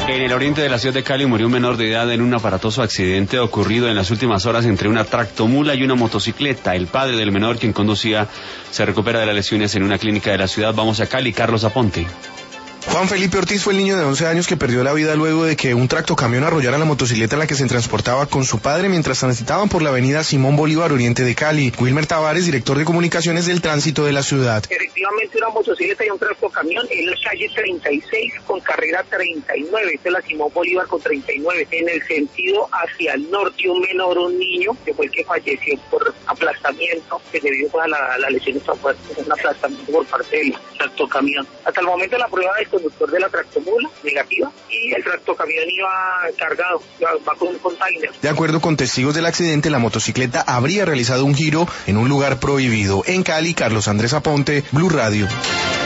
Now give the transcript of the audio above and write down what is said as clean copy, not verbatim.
En el oriente de la ciudad de Cali murió un menor de edad en un aparatoso accidente ocurrido en las últimas horas entre una tractomula y una motocicleta. El padre del menor, quien conducía, se recupera de las lesiones en una clínica de la ciudad. Vamos a Cali, Carlos Aponte. Juan Felipe Ortiz fue el niño de 11 años que perdió la vida luego de que un tractocamión arrollara la motocicleta en la que se transportaba con su padre mientras transitaban por la avenida Simón Bolívar, oriente de Cali. Wilmer Tavares, director de comunicaciones del tránsito de la ciudad. Efectivamente, una motocicleta y un tractocamión en la calle 36 con carrera 39, esta es la Simón Bolívar con 39, en el sentido hacia el norte, un menor, un niño, que fue el que falleció por aplastamiento, que debido a la lesión tan fuerte, un aplastamiento por parte del tractocamión. Hasta el momento la prueba del conductor de la tractomula, negativa, y el tractocamión iba cargado, va con un container. De acuerdo con testigos del accidente, la motocicleta habría realizado un giro en un lugar prohibido. En Cali, Carlos Andrés Aponte, Blue Radio.